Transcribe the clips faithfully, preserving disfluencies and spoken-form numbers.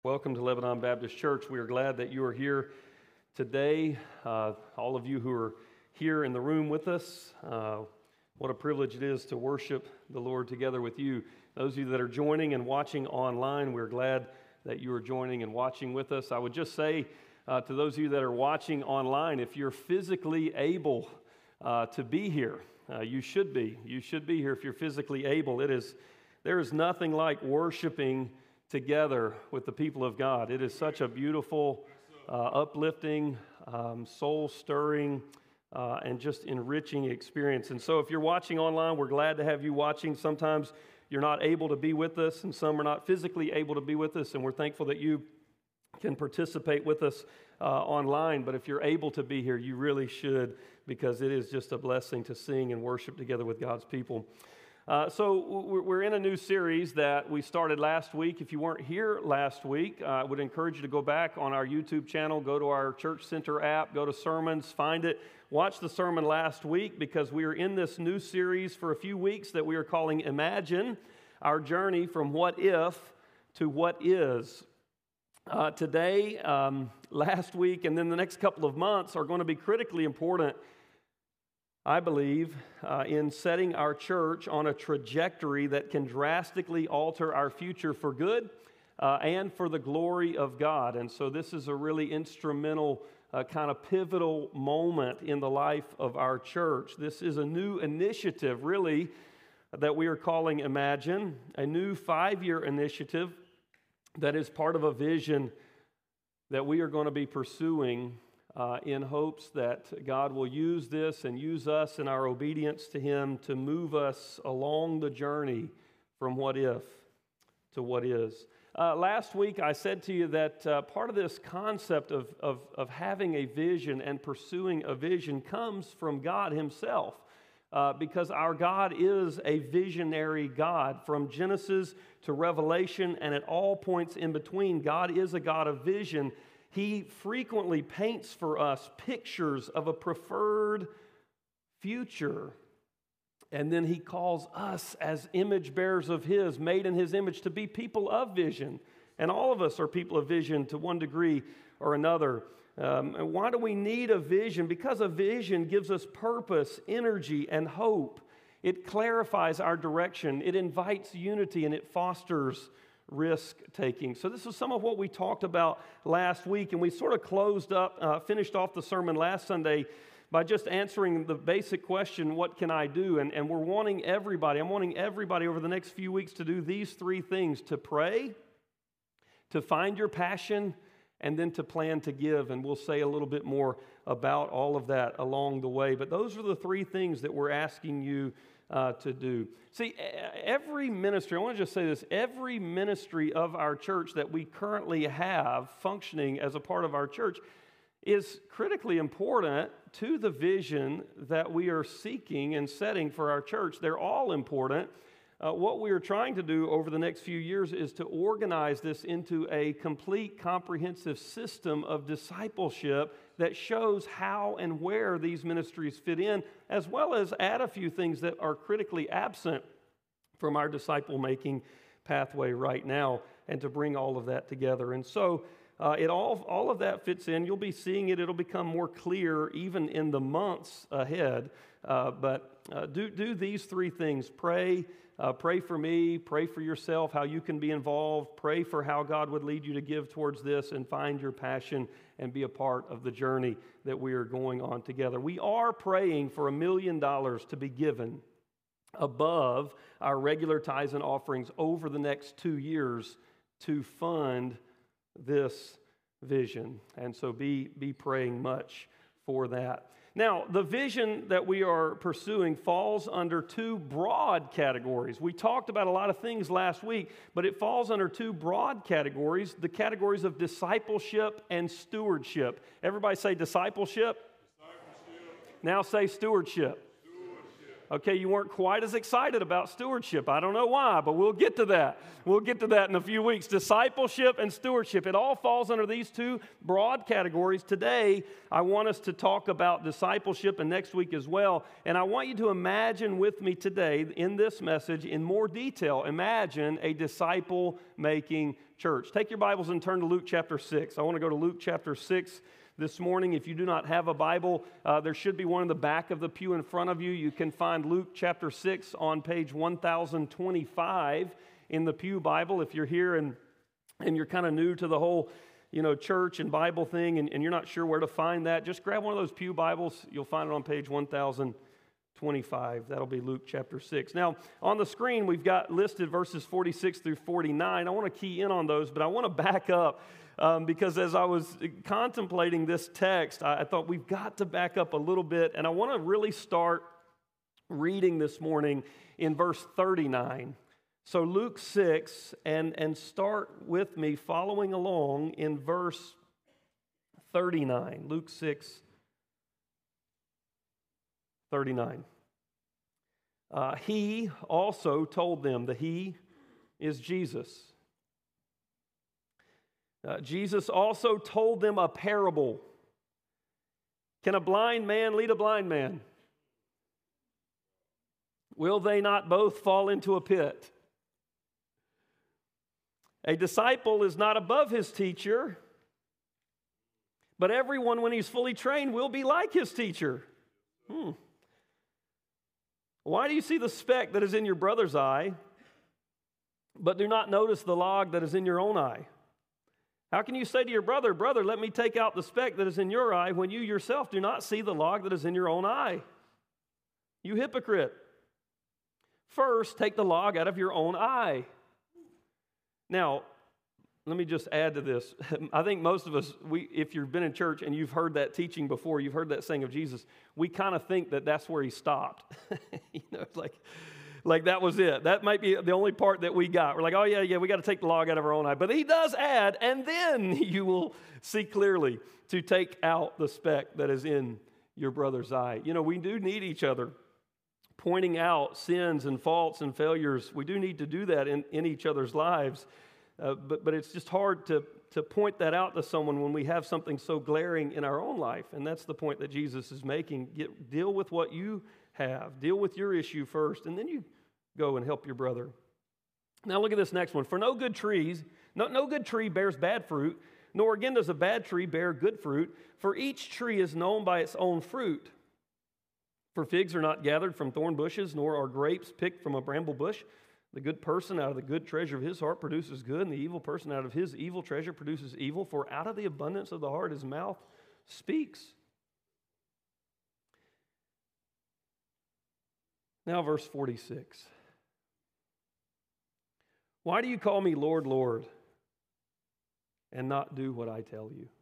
Welcome to Lebanon Baptist Church. We are glad that you are here today. Uh, all of you who are here in the room with us, uh, what a privilege it is to worship the Lord together with you. Those of you that are joining and watching online, we're glad that you are joining and watching with us. I would just say uh, to those of you that are watching online, if you're physically able uh, to be here, uh, you should be. You should be here if you're physically able. It is there is nothing like worshiping together with the people of God. It is such a beautiful, uh, uplifting, um, soul-stirring, uh, and just enriching experience. And so if you're watching online, we're glad to have you watching. Sometimes you're not able to be with us, and some are not physically able to be with us, and we're thankful that you can participate with us uh, online. But if you're able to be here, you really should, because it is just a blessing to sing and worship together with God's people. Uh, so we're in a new series that we started last week. If you weren't here last week, uh, I would encourage you to go back on our YouTube channel, go to our Church Center app, go to sermons, find it, watch the sermon last week, because we are in this new series for a few weeks that we are calling Imagine, our journey from what if to what is. Uh, today, um, last week, and then the next couple of months are going to be critically important, I believe, uh, in setting our church on a trajectory that can drastically alter our future for good uh, and for the glory of God. And so this is a really instrumental, uh, kind of pivotal moment in the life of our church. This is a new initiative, really, that we are calling Imagine, a new five-year initiative that is part of a vision that we are going to be pursuing Uh, in hopes that God will use this and use us in our obedience to Him to move us along the journey from what if to what is. Uh, last week I said to you that uh, part of this concept of, of, of having a vision and pursuing a vision comes from God Himself, uh, because our God is a visionary God. From Genesis to Revelation and at all points in between, God is a God of vision. He frequently paints for us pictures of a preferred future. And then He calls us as image bearers of His, made in His image, to be people of vision. And all of us are people of vision to one degree or another. Um, and why do we need a vision? Because a vision gives us purpose, energy, and hope. It clarifies our direction. It invites unity, and it fosters risk-taking. So this is some of what we talked about last week, and we sort of closed up, uh, finished off the sermon last Sunday by just answering the basic question, what can I do? And, and we're wanting everybody, I'm wanting everybody over the next few weeks to do these three things: to pray, to find your passion, and then to plan to give. And we'll say a little bit more about all of that along the way. But those are the three things that we're asking you Uh, to do. See, every ministry, I want to just say this, every ministry of our church that we currently have functioning as a part of our church is critically important to the vision that we are seeking and setting for our church. They're all important. Uh, what we are trying to do over the next few years is to organize this into a complete, comprehensive system of discipleship that shows how and where these ministries fit in, as well as add a few things that are critically absent from our disciple-making pathway right now, and to bring all of that together. And so uh, it all, all of that fits in. You'll be seeing it. It'll become more clear even in the months ahead. Uh, but uh, do, do these three things. Pray. Uh, pray for me, pray for yourself, how you can be involved, pray for how God would lead you to give towards this, and find your passion and be a part of the journey that we are going on together. We are praying for a million dollars to be given above our regular tithes and offerings over the next two years to fund this vision. And so be, be praying much for that. Now, the vision that we are pursuing falls under two broad categories. We talked about a lot of things last week, but it falls under two broad categories, the categories of discipleship and stewardship. Everybody say discipleship. Discipleship. Now say stewardship. Stewardship. Okay, you weren't quite as excited about stewardship. I don't know why, but we'll get to that. We'll get to that in a few weeks. Discipleship and stewardship, it all falls under these two broad categories. Today, I want us to talk about discipleship, and next week as well. And I want you to imagine with me today in this message in more detail, imagine a disciple-making church. Take your Bibles and turn to Luke chapter six. I want to go to Luke chapter six this morning. If you do not have a Bible, uh, there should be one in the back of the pew in front of you. You can find Luke chapter six on page one thousand twenty-five in the Pew Bible. If you're here and, and you're kind of new to the whole you know, church and Bible thing, and, and you're not sure where to find that, just grab one of those Pew Bibles. You'll find it on page one thousand twenty-five. That'll be Luke chapter six. Now, on the screen, we've got listed verses forty-six through forty-nine. I want to key in on those, but I want to back up um, because as I was contemplating this text, I, I thought we've got to back up a little bit, and I want to really start reading this morning in verse thirty-nine. So Luke six, and, and start with me following along in verse thirty-nine. Luke six, thirty-nine. Uh, he also told them, the he is Jesus. Uh, Jesus also told them a parable. Can a blind man lead a blind man? Will they not both fall into a pit? A disciple is not above his teacher, but everyone, when he's fully trained, will be like his teacher. Hmm. Why do you see the speck that is in your brother's eye, but do not notice the log that is in your own eye? How can you say to your brother, brother, let me take out the speck that is in your eye, when you yourself do not see the log that is in your own eye? You hypocrite. First, take the log out of your own eye. Now, let me just add to this. I think most of us, we, if you've been in church and you've heard that teaching before, you've heard that saying of Jesus, we kind of think that that's where he stopped. you know, it's like, like that was it. That might be the only part that we got. We're like, oh, yeah, yeah, we got to take the log out of our own eye. But he does add, and then you will see clearly to take out the speck that is in your brother's eye. You know, we do need each other. Pointing out sins and faults and failures, we do need to do that in, in each other's lives. Uh, but, but it's just hard to, to point that out to someone when we have something so glaring in our own life. And that's the point that Jesus is making. Get, deal with what you have. Deal with your issue first, and then you go and help your brother. Now look at this next one. For no good trees, no, no good tree bears bad fruit, nor again does a bad tree bear good fruit. For each tree is known by its own fruit. For figs are not gathered from thorn bushes, nor are grapes picked from a bramble bush. The good person out of the good treasure of his heart produces good, and the evil person out of his evil treasure produces evil. For out of the abundance of the heart his mouth speaks. Now verse forty-six. Why do you call me Lord, Lord, and not do what I tell you?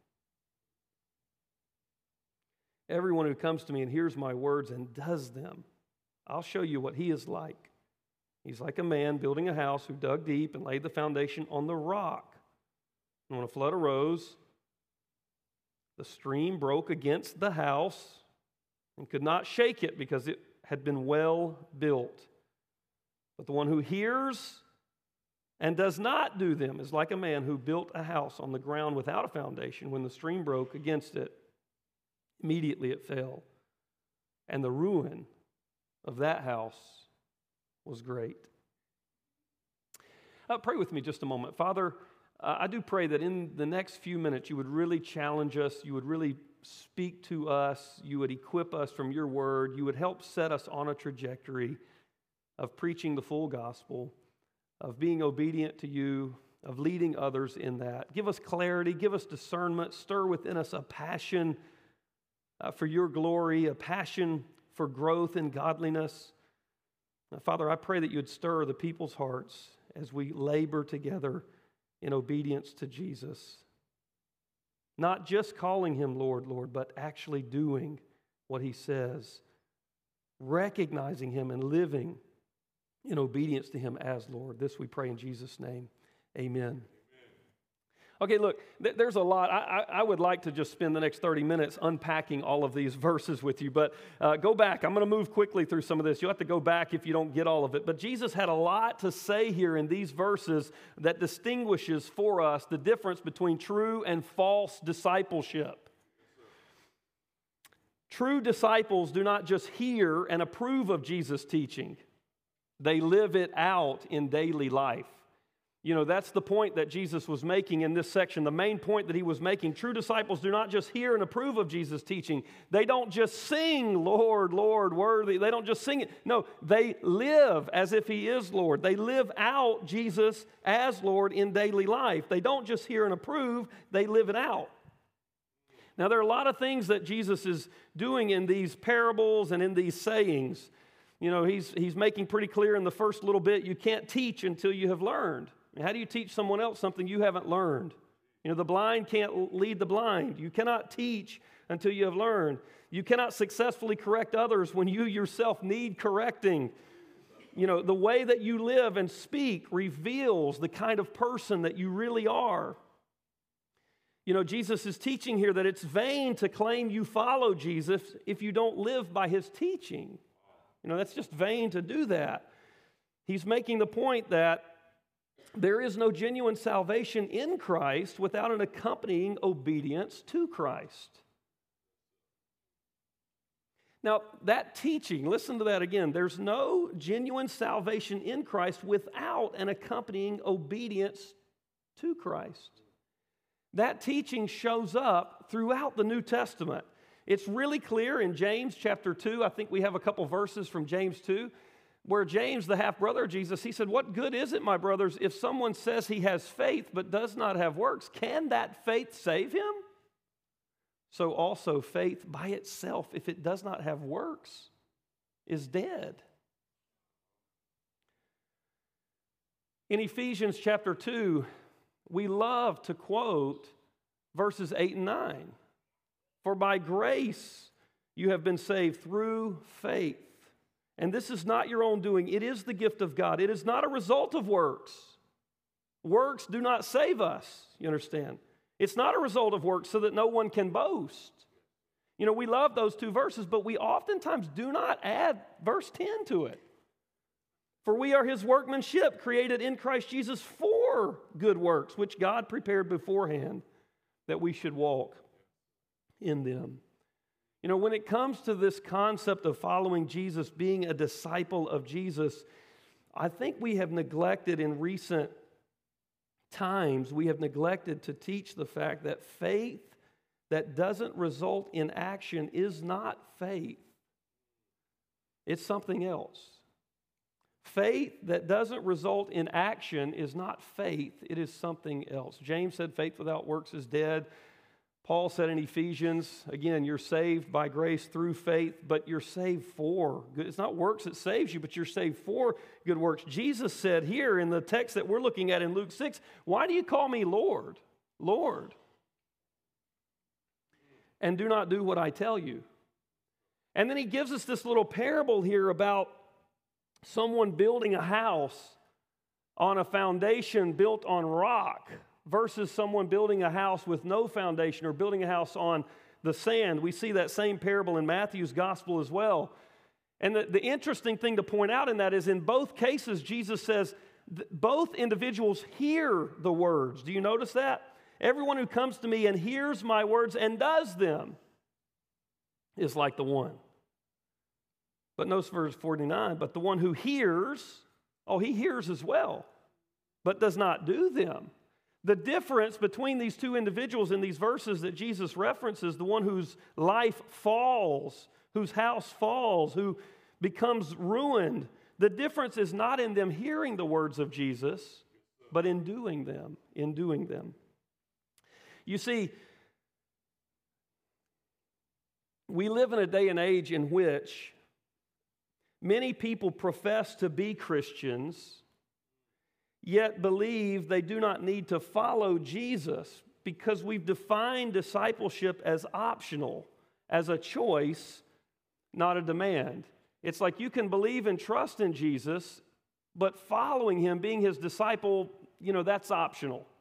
Everyone who comes to me and hears my words and does them, I'll show you what he is like. He's like a man building a house who dug deep and laid the foundation on the rock. And when a flood arose, the stream broke against the house and could not shake it because it had been well built. But the one who hears and does not do them is like a man who built a house on the ground without a foundation. When the stream broke against it, immediately it fell. And the ruin of that house was great. Uh, pray with me just a moment. Father, uh, I do pray that in the next few minutes you would really challenge us, you would really speak to us, you would equip us from your word, you would help set us on a trajectory of preaching the full gospel, of being obedient to you, of leading others in that. Give us clarity, give us discernment, stir within us a passion uh, for your glory, a passion for growth and godliness. Now, Father, I pray that you would stir the people's hearts as we labor together in obedience to Jesus. Not just calling him Lord, Lord, but actually doing what he says, recognizing him and living in obedience to him as Lord. This we pray in Jesus' name. Amen. Amen. Okay, look, th- there's a lot. I, I, I would like to just spend the next thirty minutes unpacking all of these verses with you, but uh, go back. I'm going to move quickly through some of this. You'll have to go back if you don't get all of it. But Jesus had a lot to say here in these verses that distinguishes for us the difference between true and false discipleship. True disciples do not just hear and approve of Jesus' teaching. They live it out in daily life. You know, that's the point that Jesus was making in this section. The main point that he was making, true disciples do not just hear and approve of Jesus' teaching. They don't just sing, Lord, Lord, worthy. They don't just sing it. No, they live as if he is Lord. They live out Jesus as Lord in daily life. They don't just hear and approve, they live it out. Now, there are a lot of things that Jesus is doing in these parables and in these sayings. You know, he's, he's making pretty clear in the first little bit, you can't teach until you have learned. How do you teach someone else something you haven't learned? You know, the blind can't lead the blind. You cannot teach until you have learned. You cannot successfully correct others when you yourself need correcting. You know, the way that you live and speak reveals the kind of person that you really are. You know, Jesus is teaching here that it's vain to claim you follow Jesus if you don't live by his teaching. You know, that's just vain to do that. He's making the point that there is no genuine salvation in Christ without an accompanying obedience to Christ. Now, that teaching, listen to that again. There's no genuine salvation in Christ without an accompanying obedience to Christ. That teaching shows up throughout the New Testament. It's really clear in James chapter two. I think we have a couple verses from James two. Where James, the half-brother of Jesus, he said, what good is it, my brothers, if someone says he has faith but does not have works? Can that faith save him? So also faith by itself, if it does not have works, is dead. In Ephesians chapter two, we love to quote verses eight and nine. For by grace you have been saved through faith. And this is not your own doing. It is the gift of God. It is not a result of works. Works do not save us, you understand? It's not a result of works so that no one can boast. You know, we love those two verses, but we oftentimes do not add verse ten to it. For we are his workmanship, created in Christ Jesus for good works, which God prepared beforehand that we should walk in them. You know, when it comes to this concept of following Jesus, being a disciple of Jesus, I think we have neglected in recent times, we have neglected to teach the fact that faith that doesn't result in action is not faith. It's something else. Faith that doesn't result in action is not faith. It is something else. James said faith without works is dead. Paul said in Ephesians, again, you're saved by grace through faith, but you're saved for good. It's not works that saves you, but you're saved for good works. Jesus said here in the text that we're looking at in Luke six, why do you call me Lord, Lord, and do not do what I tell you? And then he gives us this little parable here about someone building a house on a foundation built on rock versus someone building a house with no foundation or building a house on the sand. We see that same parable in Matthew's gospel as well. And the, the interesting thing to point out in that is in both cases, Jesus says th- both individuals hear the words. Do you notice that? Everyone who comes to me and hears my words and does them is like the one. But notice verse forty-nine, but the one who hears, oh, he hears as well, but does not do them. The difference between these two individuals in these verses that Jesus references, the one whose life falls, whose house falls, who becomes ruined, the difference is not in them hearing the words of Jesus, but in doing them, in doing them. You see, we live in a day and age in which many people profess to be Christians, yet believe they do not need to follow Jesus because we've defined discipleship as optional, as a choice, not a demand. It's like you can believe and trust in Jesus, but following him, being his disciple, you know, that's optional.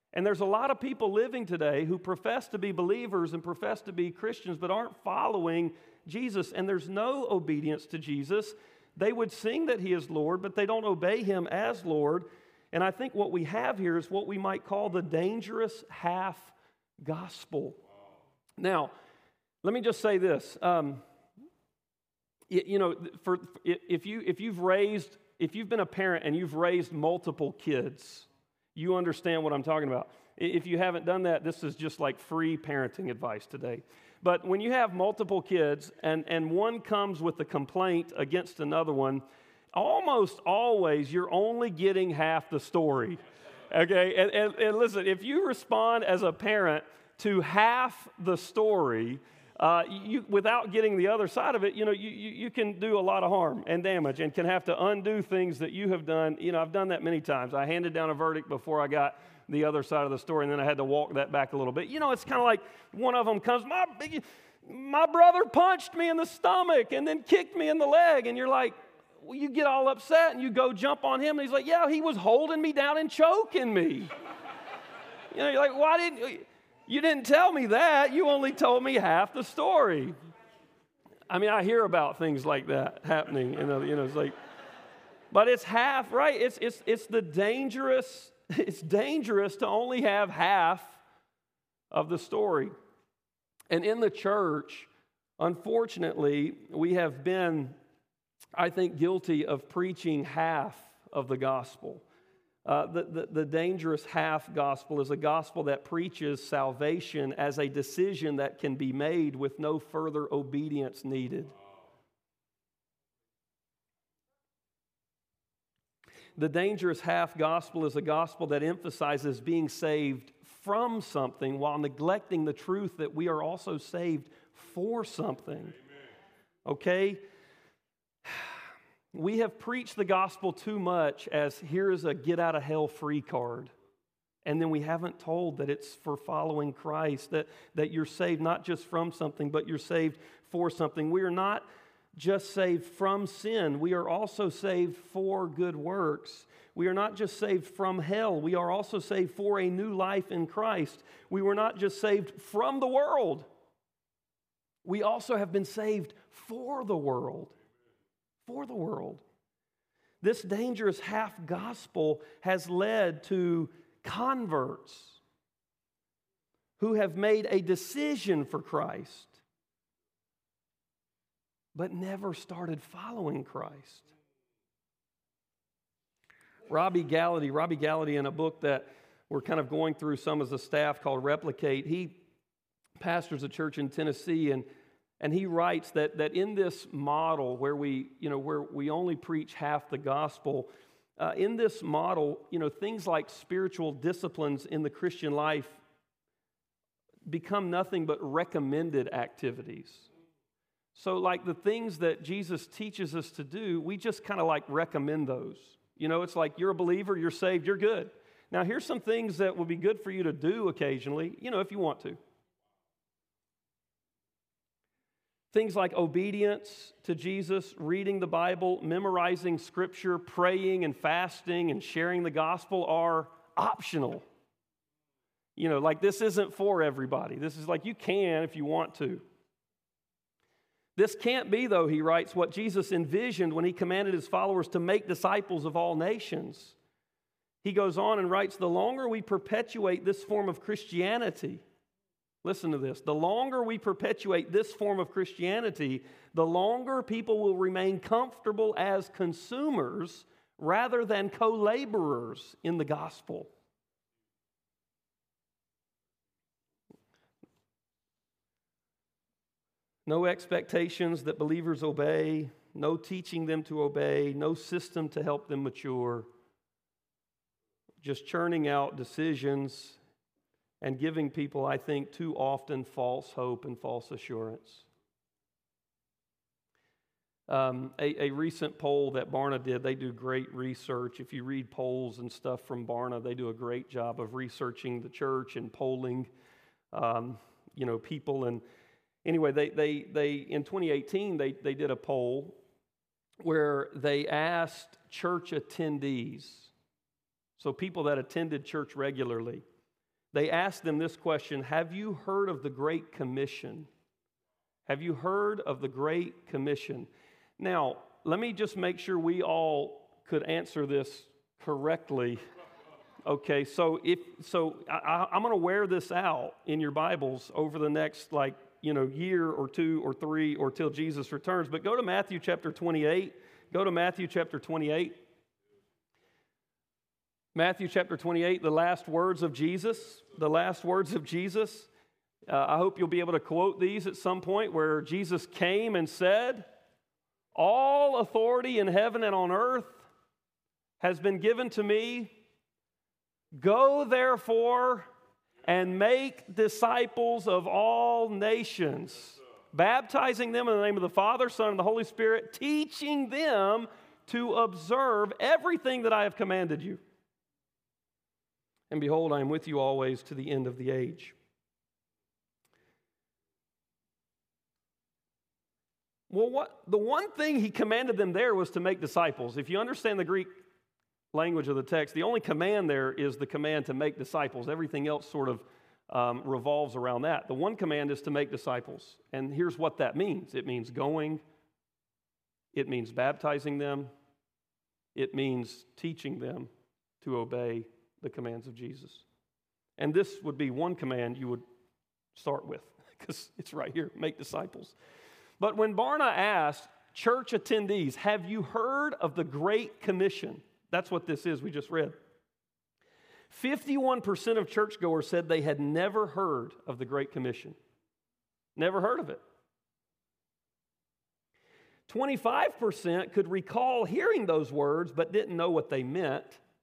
And there's a lot of people living today who profess to be believers and profess to be Christians but aren't following Jesus, and there's no obedience to Jesus. They would sing that He is Lord, but they don't obey Him as Lord. And I think what we have here is what we might call the dangerous half gospel. Now, let me just say this. Um, you, you know, for if you if you've raised if you've been a parent and you've raised multiple kids, you understand what I'm talking about. If you haven't done that, this is just like free parenting advice today. But when you have multiple kids and, and one comes with a complaint against another one, almost always you're only getting half the story. Okay? And, and, and listen, if you respond as a parent to half the story, uh, you, without getting the other side of it, you know, you, you, you can do a lot of harm and damage and can have to undo things that you have done. You know, I've done that many times. I handed down a verdict before I got the other side of the story, and then I had to walk that back a little bit. You know, it's kind of like one of them comes, my, my brother punched me in the stomach and then kicked me in the leg, and you're like, well, you get all upset, and you go jump on him, and he's like, yeah, he was holding me down and choking me. You know, you're like, why didn't, you didn't tell me that. You only told me half the story. I mean, I hear about things like that happening, you know, you know, it's like, but it's half, right? It's, it's, it's the dangerous It's dangerous to only have half of the story. And in the church, unfortunately, we have been, I think, guilty of preaching half of the gospel. Uh, the, the, the dangerous half gospel is a gospel that preaches salvation as a decision that can be made with no further obedience needed. The dangerous half gospel is a gospel that emphasizes being saved from something while neglecting the truth that we are also saved for something. Okay? We have preached the gospel too much as here is a get out of hell free card. And then we haven't told that it's for following Christ, that, that you're saved not just from something, but you're saved for something. We are not just saved from sin. We are also saved for good works. We are not just saved from hell. We are also saved for a new life in Christ. We were not just saved from the world. We also have been saved for the world. For the world. This dangerous half gospel has led to converts who have made a decision for Christ, but never started following Christ. Robbie Gallaty, Robbie Gallaty, in a book that we're kind of going through some as a staff called Replicate, he pastors a church in Tennessee, and, and he writes that, that in this model where we, you know, where we only preach half the gospel, uh, in this model, you know, things like spiritual disciplines in the Christian life become nothing but recommended activities. So like the things that Jesus teaches us to do, we just kind of like recommend those. You know, it's like you're a believer, you're saved, you're good. Now here's some things that would be good for you to do occasionally, you know, if you want to. Things like obedience to Jesus, reading the Bible, memorizing Scripture, praying and fasting and sharing the gospel are optional. You know, like this isn't for everybody. This is like you can if you want to. This can't be, though, he writes, what Jesus envisioned when he commanded his followers to make disciples of all nations. He goes on and writes, the longer we perpetuate this form of Christianity, listen to this, the longer we perpetuate this form of Christianity, the longer people will remain comfortable as consumers rather than co-laborers in the gospel. No expectations that believers obey, no teaching them to obey, no system to help them mature. Just churning out decisions and giving people, I think, too often false hope and false assurance. Um, a, a recent poll that Barna did, they do great research. If you read polls and stuff from Barna, they do a great job of researching the church and polling, um, you know, people. And anyway, they they they in twenty eighteen they they did a poll where they asked church attendees, so people that attended church regularly, they asked them this question: have you heard of the Great Commission? Have you heard of the Great Commission? Now, let me just make sure we all could answer this correctly. Okay, so if so, I, I'm going to wear this out in your Bibles over the next, like, you know, year or two or three or till Jesus returns. But go to Matthew chapter twenty-eight. Go to Matthew chapter twenty-eight. Matthew chapter twenty-eight, the last words of Jesus. The last words of Jesus. Uh, I hope you'll be able to quote these at some point, where Jesus came and said, "All authority in heaven and on earth has been given to me. Go therefore and make disciples of all nations, baptizing them in the name of the Father, Son, and the Holy Spirit, teaching them to observe everything that I have commanded you. And behold, I am with you always to the end of the age." Well, what the one thing he commanded them there was to make disciples. If you understand the Greek language of the text, the only command there is the command to make disciples. Everything else sort of um, revolves around that. The one command is to make disciples. And here's what that means. It means going. It means baptizing them. It means teaching them to obey the commands of Jesus. And this would be one command you would start with, because it's right here: make disciples. But when Barna asked church attendees, have you heard of the Great Commission? That's what this is we just read. fifty-one percent of churchgoers said they had never heard of the Great Commission. Never heard of it. twenty-five percent could recall hearing those words but didn't know what they meant.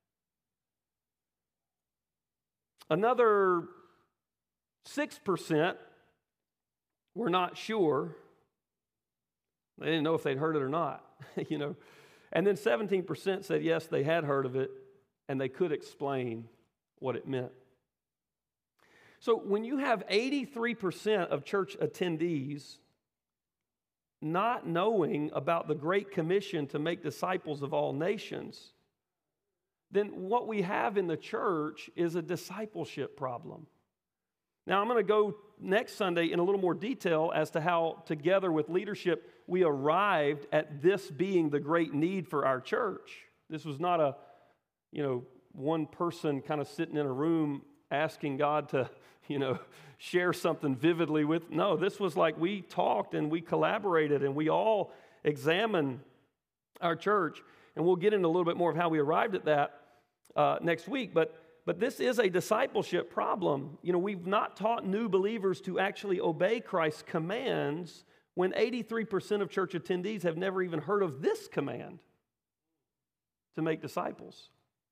Another six percent were not sure. They didn't know if they'd heard it or not, you know. And then seventeen percent said yes, they had heard of it, and they could explain what it meant. So when you have eighty-three percent of church attendees not knowing about the Great Commission to make disciples of all nations, then what we have in the church is a discipleship problem. Now, I'm going to go next Sunday in a little more detail as to how, together with leadership, we arrived at this being the great need for our church. This was not a, you know, one person kind of sitting in a room asking God to, you know, share something vividly with. No, this was like we talked and we collaborated and we all examined our church. And we'll get into a little bit more of how we arrived at that uh, next week. But But this is a discipleship problem. You know, we've not taught new believers to actually obey Christ's commands when eighty-three percent of church attendees have never even heard of this command to make disciples.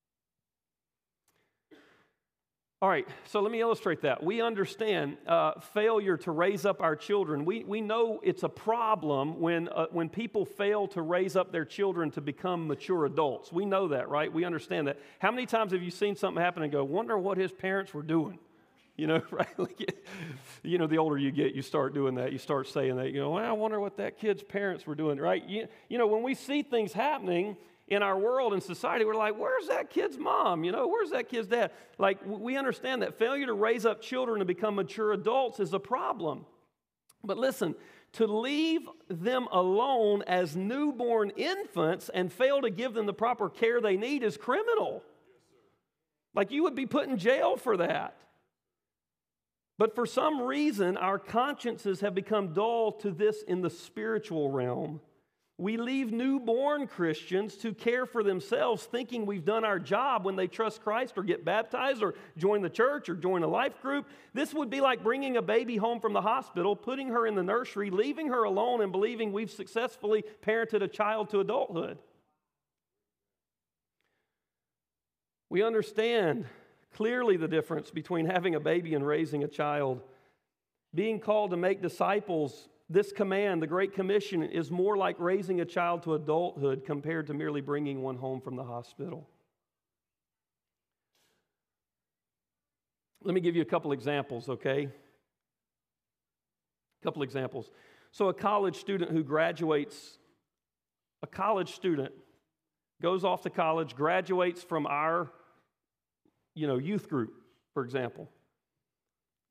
All right, so let me illustrate that. We understand uh, failure to raise up our children. We, we know it's a problem when, uh, when people fail to raise up their children to become mature adults. We know that, right? We understand that. How many times have you seen something happen and go, wonder what his parents were doing? You know, right? Like, you know, the older you get, you start doing that. You start saying that, you know, well, I wonder what that kid's parents were doing, right? You, you know, when we see things happening in our world and society, we're like, where's that kid's mom? You know, where's that kid's dad? Like, we understand that failure to raise up children to become mature adults is a problem. But listen, to leave them alone as newborn infants and fail to give them the proper care they need is criminal. Like, you would be put in jail for that. But for some reason, our consciences have become dull to this in the spiritual realm. We leave newborn Christians to care for themselves, thinking we've done our job when they trust Christ or get baptized or join the church or join a life group. This would be like bringing a baby home from the hospital, putting her in the nursery, leaving her alone, and believing we've successfully parented a child to adulthood. We understand clearly the difference between having a baby and raising a child. Being called to make disciples, this command, the Great Commission, is more like raising a child to adulthood compared to merely bringing one home from the hospital. Let me give you a couple examples, okay? A couple examples. So a college student who graduates, a college student goes off to college, graduates from our, you know, youth group, for example.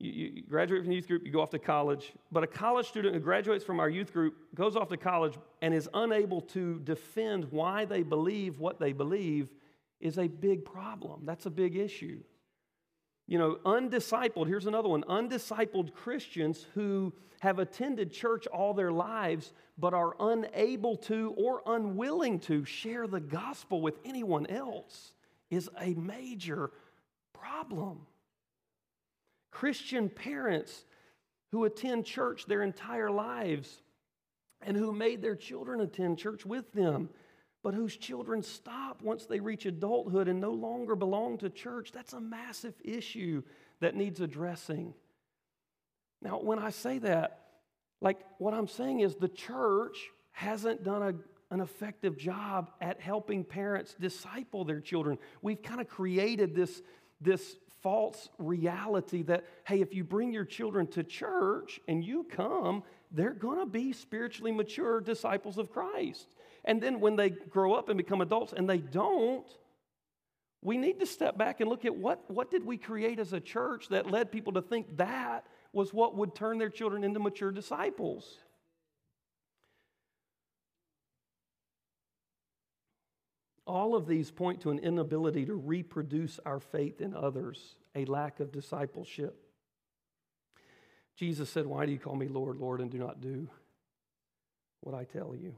You, you graduate from the youth group, you go off to college, but a college student who graduates from our youth group goes off to college and is unable to defend why they believe what they believe is a big problem. That's a big issue. You know, undiscipled, here's another one, undiscipled Christians who have attended church all their lives but are unable to or unwilling to share the gospel with anyone else is a major problem. Christian parents who attend church their entire lives and who made their children attend church with them, but whose children stop once they reach adulthood and no longer belong to church, that's a massive issue that needs addressing. Now, when I say that, like what I'm saying is the church hasn't done a, an effective job at helping parents disciple their children. We've kind of created this, this false reality that, hey, if you bring your children to church and you come, they're going to be spiritually mature disciples of Christ. And then when they grow up and become adults and they don't, we need to step back and look at what, what did we create as a church that led people to think that was what would turn their children into mature disciples. All of these point to an inability to reproduce our faith in others, a lack of discipleship. Jesus said, "Why do you call me Lord, Lord, and do not do what I tell you?"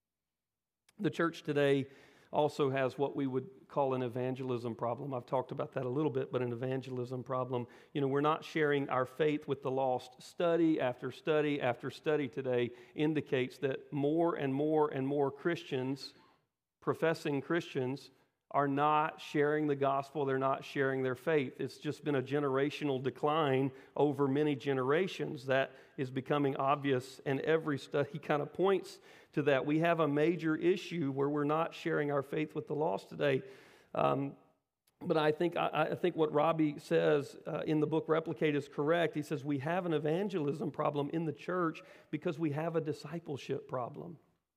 The church today also has what we would call an evangelism problem. I've talked about that a little bit, but an evangelism problem. You know, we're not sharing our faith with the lost. Study after study after study today indicates that more and more and more Christians, professing Christians, are not sharing the gospel. They're not sharing their faith. It's just been a generational decline over many generations that is becoming obvious, and every study kind of points to that. We have a major issue where we're not sharing our faith with the lost today. Um, but I think I, I think what Robbie says uh, in the book Replicate is correct. He says we have an evangelism problem in the church because we have a discipleship problem.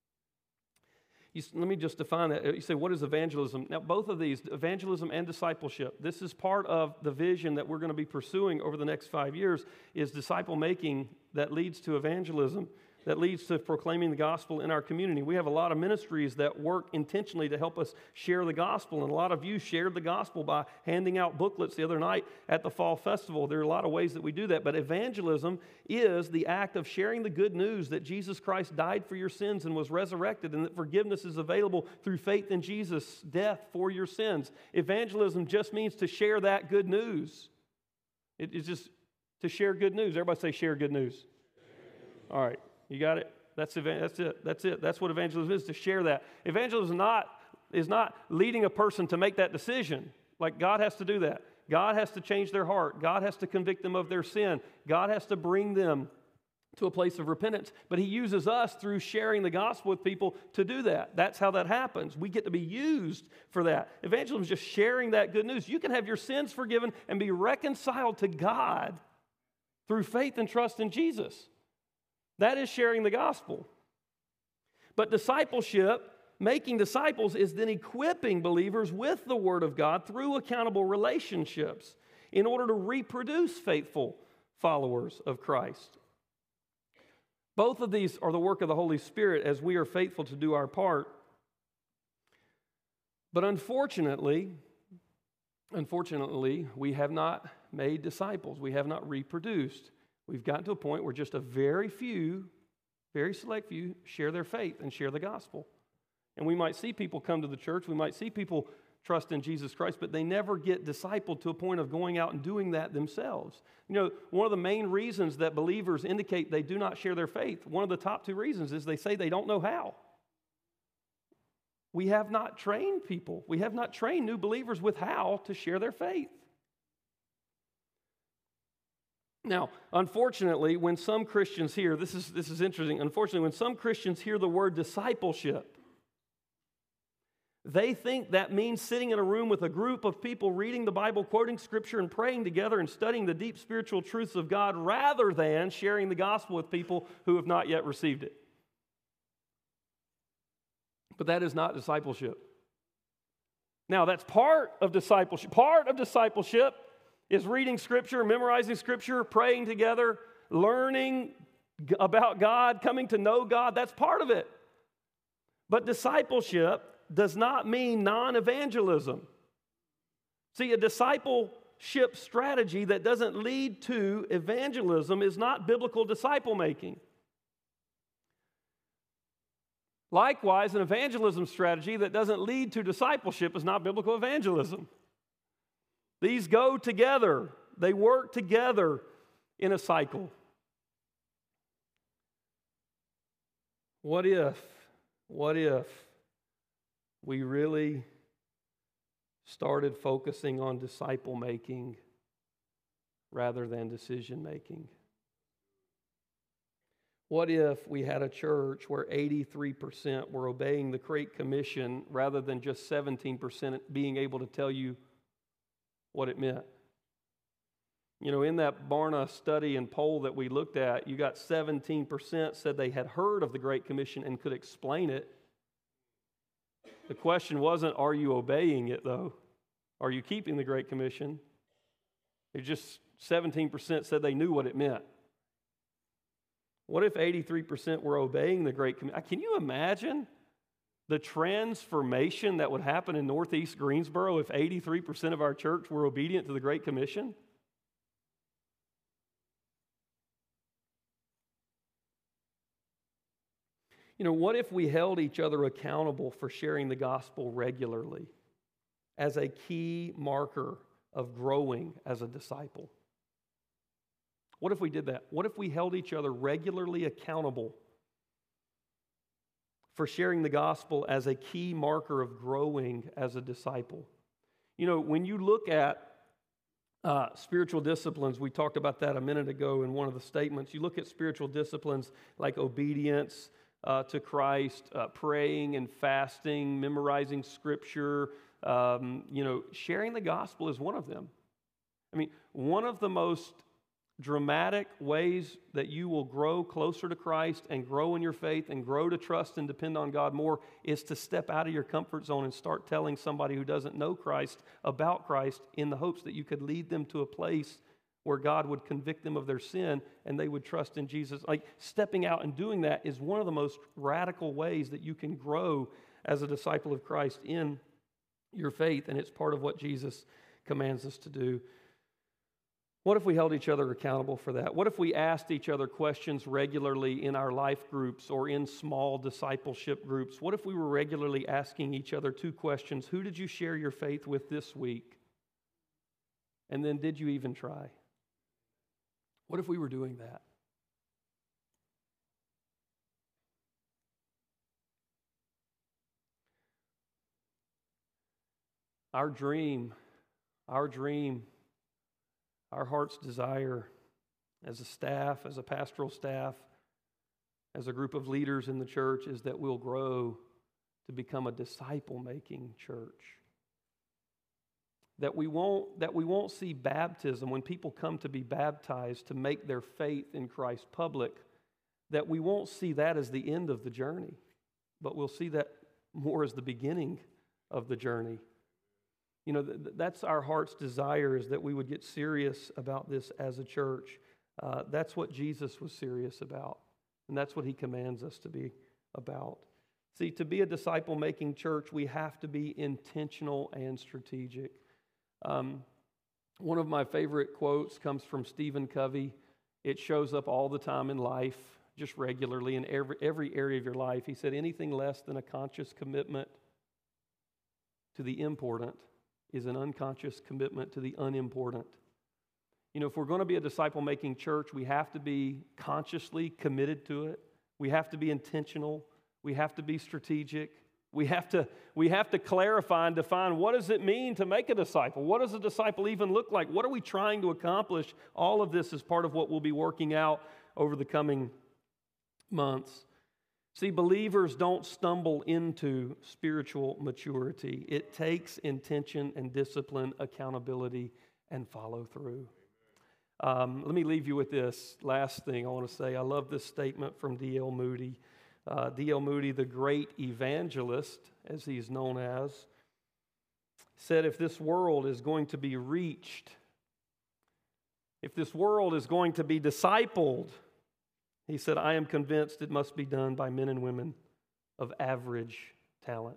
You, let me just define that. You say, what is evangelism? Now, both of these, evangelism and discipleship, this is part of the vision that we're going to be pursuing over the next five years, is disciple making that leads to evangelism, that leads to proclaiming the gospel in our community. We have a lot of ministries that work intentionally to help us share the gospel, and a lot of you shared the gospel by handing out booklets the other night at the Fall Festival. There are a lot of ways that we do that, but evangelism is the act of sharing the good news that Jesus Christ died for your sins and was resurrected, and that forgiveness is available through faith in Jesus' death for your sins. Evangelism just means to share that good news. It is just to share good news. Everybody say, share good news. All right. You got it? That's, that's it. That's it. That's what evangelism is, to share that. Evangelism is not, is not leading a person to make that decision. Like, God has to do that. God has to change their heart. God has to convict them of their sin. God has to bring them to a place of repentance. But He uses us through sharing the gospel with people to do that. That's how that happens. We get to be used for that. Evangelism is just sharing that good news. You can have your sins forgiven and be reconciled to God through faith and trust in Jesus. That is sharing the gospel. But discipleship, making disciples, is then equipping believers with the Word of God through accountable relationships in order to reproduce faithful followers of Christ. Both of these are the work of the Holy Spirit as we are faithful to do our part. But unfortunately, unfortunately, we have not made disciples. We have not reproduced. We've gotten to a point where just a very few, very select few, share their faith and share the gospel. And we might see people come to the church, we might see people trust in Jesus Christ, but they never get discipled to a point of going out and doing that themselves. You know, one of the main reasons that believers indicate they do not share their faith, one of the top two reasons is they say they don't know how. We have not trained people. We have not trained new believers with how to share their faith. Now, unfortunately, when some Christians hear, this is, this is interesting, unfortunately, when some Christians hear the word discipleship, they think that means sitting in a room with a group of people reading the Bible, quoting Scripture, and praying together and studying the deep spiritual truths of God rather than sharing the gospel with people who have not yet received it. But that is not discipleship. Now, that's part of discipleship. Part of discipleship Is reading Scripture, memorizing Scripture, praying together, learning about God, coming to know God, that's part of it. But discipleship does not mean non-evangelism. See, a discipleship strategy that doesn't lead to evangelism is not biblical disciple making. Likewise, an evangelism strategy that doesn't lead to discipleship is not biblical evangelism. These go together. They work together in a cycle. What if, what if we really started focusing on disciple making rather than decision making? What if we had a church where eighty-three percent were obeying the Great Commission rather than just seventeen percent being able to tell you what it meant? You know, in that Barna study and poll that we looked at, you got seventeen percent said they had heard of the Great Commission and could explain it. The question wasn't, are you obeying it, though? Are you keeping the Great Commission? It just seventeen percent said they knew what it meant. What if eighty-three percent were obeying the Great Commission? Can you imagine the transformation that would happen in Northeast Greensboro if eighty-three percent of our church were obedient to the Great Commission? You know, what if we held each other accountable for sharing the gospel regularly as a key marker of growing as a disciple? What if we did that? What if we held each other regularly accountable for sharing the gospel as a key marker of growing as a disciple? You know, when you look at uh, spiritual disciplines, we talked about that a minute ago in one of the statements. You look at spiritual disciplines like obedience uh, to Christ, uh, praying and fasting, memorizing Scripture. Um, you know, sharing the gospel is one of them. I mean, one of the most dramatic ways that you will grow closer to Christ and grow in your faith and grow to trust and depend on God more is to step out of your comfort zone and start telling somebody who doesn't know Christ about Christ in the hopes that you could lead them to a place where God would convict them of their sin and they would trust in Jesus. Like, stepping out and doing that is one of the most radical ways that you can grow as a disciple of Christ in your faith, and it's part of what Jesus commands us to do. What if we held each other accountable for that? What if we asked each other questions regularly in our life groups or in small discipleship groups? What if we were regularly asking each other two questions? Who did you share your faith with this week? And then, did you even try? What if we were doing that? Our dream, our dream Our heart's desire as a staff, as a pastoral staff, as a group of leaders in the church is that we'll grow to become a disciple-making church. That we won't, that we won't see baptism when people come to be baptized to make their faith in Christ public, that we won't see that as the end of the journey, but we'll see that more as the beginning of the journey. You know, that's our heart's desire, is that we would get serious about this as a church. Uh, that's what Jesus was serious about, and that's what he commands us to be about. See, to be a disciple-making church, we have to be intentional and strategic. Um, one of my favorite quotes comes from Stephen Covey. It shows up all the time in life, just regularly in every, every area of your life. He said, anything less than a conscious commitment to the important is an unconscious commitment to the unimportant. You know, if we're going to be a disciple-making church, we have to be consciously committed to it. We have to be intentional. We have to be strategic. We have to, we have to clarify and define, what does it mean to make a disciple? What does a disciple even look like? What are we trying to accomplish? All of this is part of what we'll be working out over the coming months. See, believers don't stumble into spiritual maturity. It takes intention and discipline, accountability, and follow through. Um, let me leave you with this last thing I want to say. I love this statement from D L Moody. Uh, D L Moody, the great evangelist, as he's known as, said, if this world is going to be reached If this world is going to be discipled, he said, I am convinced it must be done by men and women of average talent.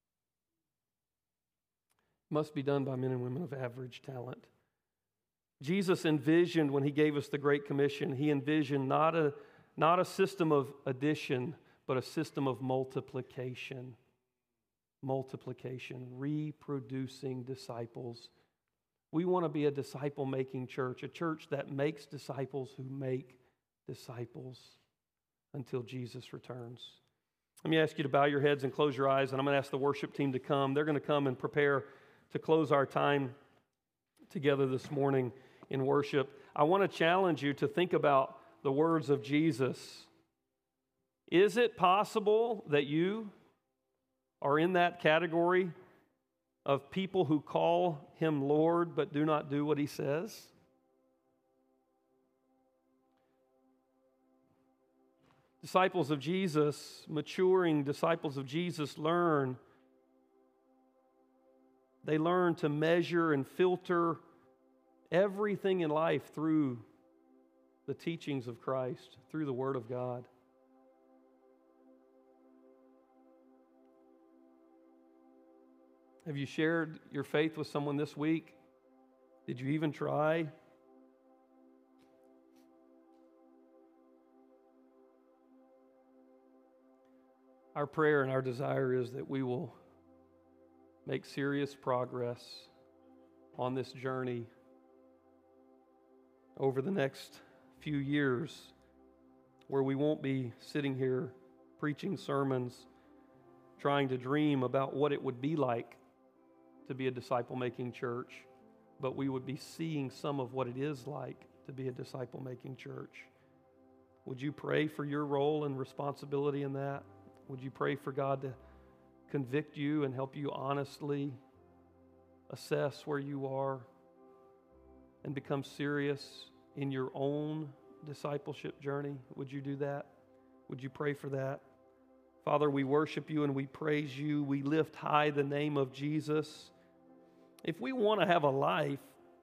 Must be done by men and women of average talent. Jesus envisioned, when he gave us the Great Commission, he envisioned not a, not a system of addition, but a system of multiplication. Multiplication, reproducing disciples. We want to be a disciple-making church, a church that makes disciples who make disciples until Jesus returns. Let me ask you to bow your heads and close your eyes, and I'm going to ask the worship team to come. They're going to come and prepare to close our time together this morning in worship. I want to challenge you to think about the words of Jesus. Is it possible that you are in that category of people who call him Lord but do not do what he says? Disciples of Jesus, maturing disciples of Jesus, learn. They learn to measure and filter everything in life through the teachings of Christ, through the Word of God. Have you shared your faith with someone this week? Did you even try? Our prayer and our desire is that we will make serious progress on this journey over the next few years, where we won't be sitting here preaching sermons, trying to dream about what it would be like to be a disciple-making church, but we would be seeing some of what it is like to be a disciple-making church. Would you pray for your role and responsibility in that? Would you pray for God to convict you and help you honestly assess where you are and become serious in your own discipleship journey? Would you do that? Would you pray for that? Father, we worship you and we praise you. We lift high the name of Jesus. If we want to have a life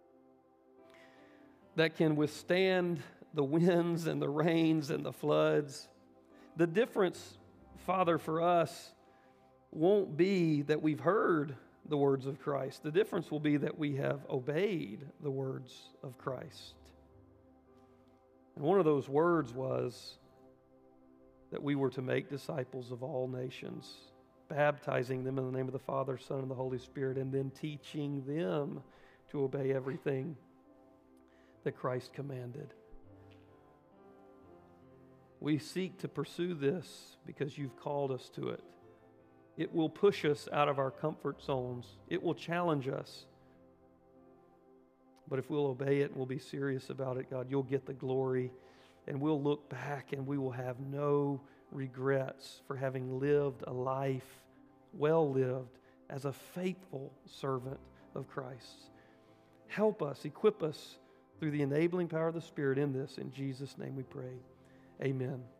that can withstand the winds and the rains and the floods, the difference, Father, for us won't be that we've heard the words of Christ. The difference will be that we have obeyed the words of Christ. And one of those words was that we were to make disciples of all nations, baptizing them in the name of the Father, Son, and the Holy Spirit, and then teaching them to obey everything that Christ commanded. We seek to pursue this because you've called us to it. It will push us out of our comfort zones. It will challenge us. But if we'll obey it and we'll be serious about it, God, you'll get the glory, and we'll look back and we will have no regrets for having lived a life well lived as a faithful servant of Christ. Help us, equip us through the enabling power of the Spirit in this. In Jesus' name we pray. Amen.